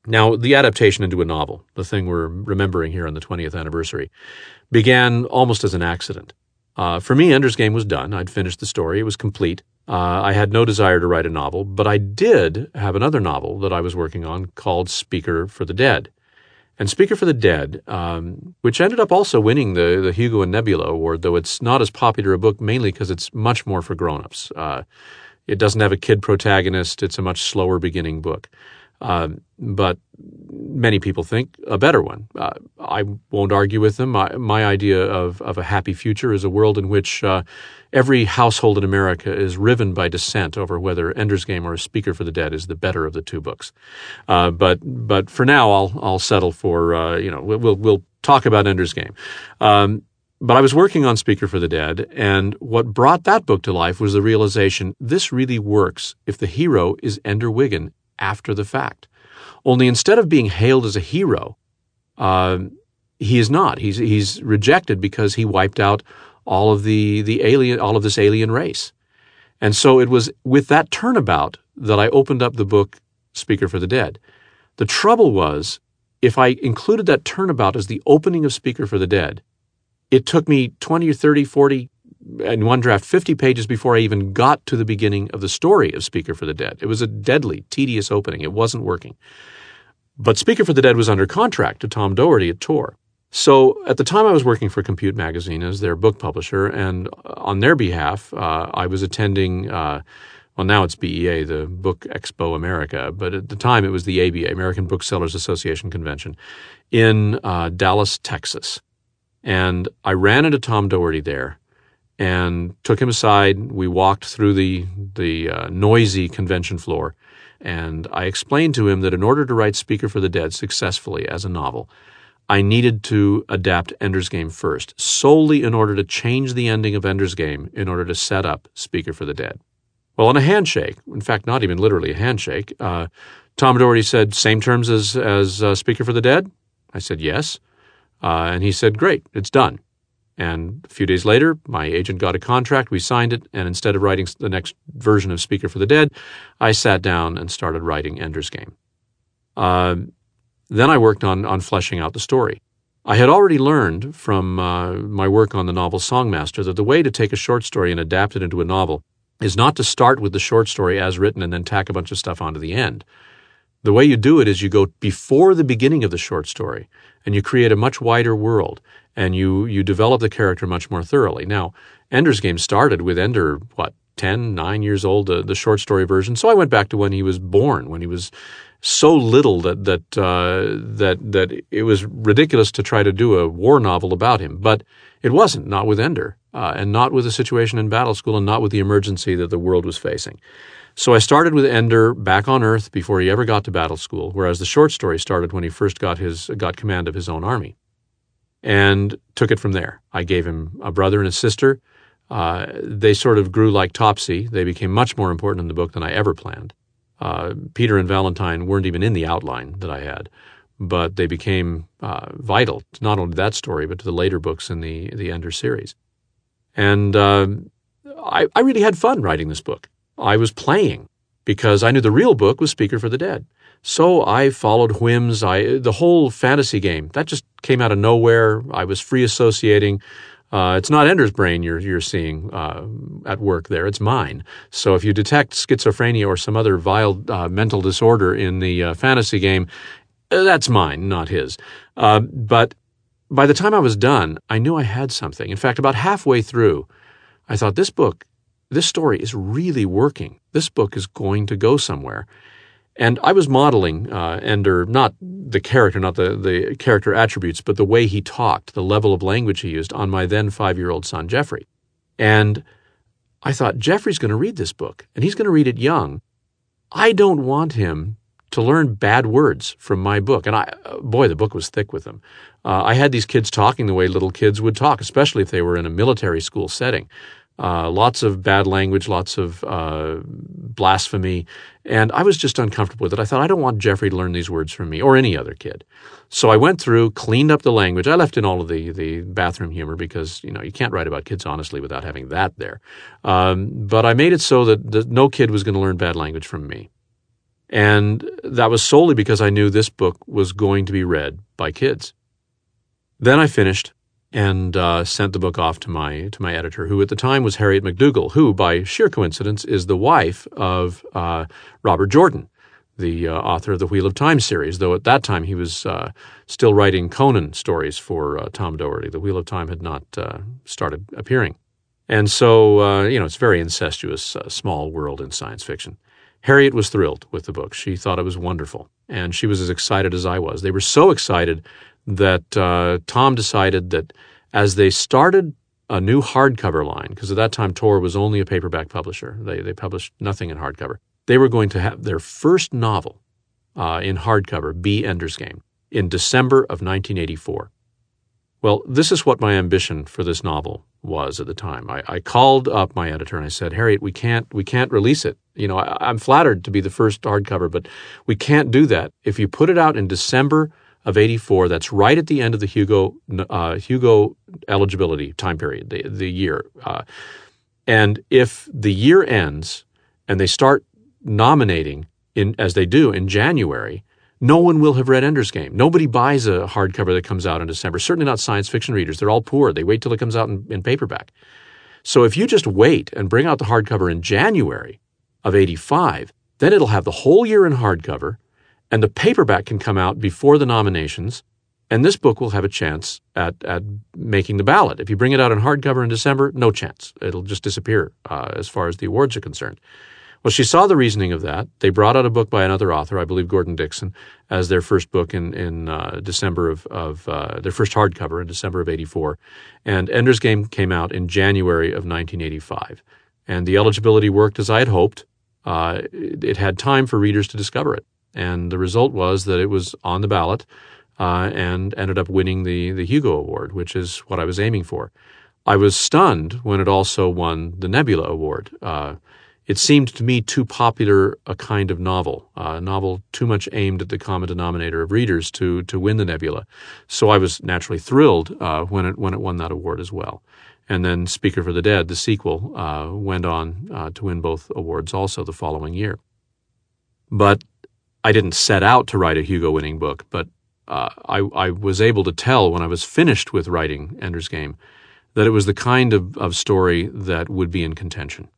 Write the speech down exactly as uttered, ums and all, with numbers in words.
Now, the adaptation into a novel, the thing we're remembering here on the twentieth anniversary, began almost as an accident. Uh, for me, Ender's Game was done. I'd finished the story. It was complete. Uh, I had no desire to write a novel, but I did have another novel that I was working on called Speaker for the Dead. And Speaker for the Dead, um, which ended up also winning the, the Hugo and Nebula Award, though it's not as popular a book, mainly because it's much more for grown-ups. Uh, it doesn't have a kid protagonist. It's a much slower beginning book. Um, but many people think a better one. Uh, I won't argue with them. My, my idea of, of a happy future is a world in which uh, every household in America is riven by dissent over whether Ender's Game or A Speaker for the Dead is the better of the two books. Uh, but but for now, I'll I'll settle for uh, you know we'll we'll, we'll talk about Ender's Game. Um, But I was working on Speaker for the Dead, and what brought that book to life was the realization this really works if the hero is Ender Wiggin after the fact. Only instead of being hailed as a hero, uh, he is not. He's he's rejected because he wiped out all of the the alien, all of this alien race. And so it was with that turnabout that I opened up the book Speaker for the Dead. The trouble was, if I included that turnabout as the opening of Speaker for the Dead, it took me twenty or thirty, forty, in one draft, fifty pages before I even got to the beginning of the story of Speaker for the Dead. It was a deadly, tedious opening. It wasn't working. But Speaker for the Dead was under contract to Tom Doherty at Tor. So at the time I was working for Compute Magazine as their book publisher, and on their behalf, uh, I was attending, uh, well, now it's B E A, the Book Expo America, but at the time it was the A B A, American Booksellers Association Convention, in uh, Dallas, Texas. And I ran into Tom Doherty there and took him aside. We walked through the the uh, noisy convention floor, and I explained to him that in order to write Speaker for the Dead successfully as a novel, I needed to adapt Ender's Game first, solely in order to change the ending of Ender's Game in order to set up Speaker for the Dead. Well, in a handshake, in fact, not even literally a handshake, uh, Tom Doherty said, same terms as, as uh, Speaker for the Dead? I said, yes. Uh, and he said, great, it's done. And a few days later, my agent got a contract, we signed it, and instead of writing the next version of Speaker for the Dead, I sat down and started writing Ender's Game. Uh, then I worked on, on fleshing out the story. I had already learned from uh, my work on the novel Songmaster that the way to take a short story and adapt it into a novel is not to start with the short story as written and then tack a bunch of stuff onto the end. The way you do it is you go before the beginning of the short story, and you create a much wider world, and you you develop the character much more thoroughly. Now, Ender's Game started with Ender, what, ten, nine years old, uh, the short story version. So I went back to when he was born, when he was so little that that uh, that that it was ridiculous to try to do a war novel about him. But it wasn't, not with Ender, uh, and not with the situation in Battle School, and not with the emergency that the world was facing. So I started with Ender back on Earth before he ever got to Battle School, whereas the short story started when he first got his got command of his own army, and took it from there. I gave him a brother and a sister. Uh, they sort of grew like Topsy. They became much more important in the book than I ever planned. Uh, Peter and Valentine weren't even in the outline that I had, but they became uh, vital to not only that story, but to the later books in the, the Ender series. And uh, I, I really had fun writing this book. I was playing because I knew the real book was Speaker for the Dead. So I followed whims. I the whole fantasy game, that just came out of nowhere. I was free associating. Uh, it's not Ender's brain you're you're seeing uh, at work there. It's mine. So if you detect schizophrenia or some other vile uh, mental disorder in the uh, fantasy game, uh, that's mine, not his. Uh, but by the time I was done, I knew I had something. In fact, about halfway through, I thought, this book, this story is really working. This book is going to go somewhere. And I was modeling uh, Ender, not the character, not the, the character attributes, but the way he talked, the level of language he used on my then five-year-old son, Jeffrey. And I thought, Jeffrey's going to read this book, and he's going to read it young. I don't want him to learn bad words from my book. And I, boy, the book was thick with them. Uh, I had these kids talking the way little kids would talk, especially if they were in a military school setting. Uh, lots of bad language, lots of uh, blasphemy, and I was just uncomfortable with it. I thought, I don't want Jeffrey to learn these words from me or any other kid. So I went through, cleaned up the language. I left in all of the, the bathroom humor because, you know, you can't write about kids honestly without having that there. Um, but I made it so that, that no kid was going to learn bad language from me. And that was solely because I knew this book was going to be read by kids. Then I finished and uh, sent the book off to my to my editor, who at the time was Harriet McDougall, who, by sheer coincidence, is the wife of uh, Robert Jordan, the uh, author of the Wheel of Time series, though at that time he was uh, still writing Conan stories for uh, Tom Doherty. The Wheel of Time had not uh, started appearing. And so, uh, you know, it's a very incestuous, uh, small world in science fiction. Harriet was thrilled with the book. She thought it was wonderful, and she was as excited as I was. They were so excited that uh, Tom decided that as they started a new hardcover line, because at that time Tor was only a paperback publisher, they they published nothing in hardcover, they were going to have their first novel uh, in hardcover be Ender's Game in December of nineteen eighty-four. Well, this is what my ambition for this novel was at the time. I, I called up my editor and I said, Harriet, we can't we can't release it. You know, I, I'm flattered to be the first hardcover, but we can't do that. If you put it out in December of eighty-four, that's right at the end of the Hugo uh, Hugo eligibility time period, the the year. Uh, and if the year ends and they start nominating in as they do in January, no one will have read Ender's Game. Nobody buys a hardcover that comes out in December. Certainly not science fiction readers. They're all poor. They wait till it comes out in, in paperback. So if you just wait and bring out the hardcover in January of eighty-five, then it'll have the whole year in hardcover, and the paperback can come out before the nominations, and this book will have a chance at, at making the ballot. If you bring it out in hardcover in December, no chance. It'll just disappear uh, as far as the awards are concerned. Well, she saw the reasoning of that. They brought out a book by another author, I believe Gordon Dixon, as their first book in in uh, December of, of uh, their first hardcover in December of eighty-four. And Ender's Game came out in January of nineteen eighty-five. And the eligibility worked as I had hoped. Uh, it, it had time for readers to discover it. And the result was that it was on the ballot uh, and ended up winning the, the Hugo Award, which is what I was aiming for. I was stunned when it also won the Nebula Award. Uh, It seemed to me too popular a kind of novel, uh, a novel too much aimed at the common denominator of readers to to win the Nebula. So I was naturally thrilled uh, when it when it won that award as well. And then Speaker for the Dead, the sequel, uh, went on uh, to win both awards also the following year. But I didn't set out to write a Hugo-winning book, but uh, I, I was able to tell when I was finished with writing Ender's Game that it was the kind of, of story that would be in contention.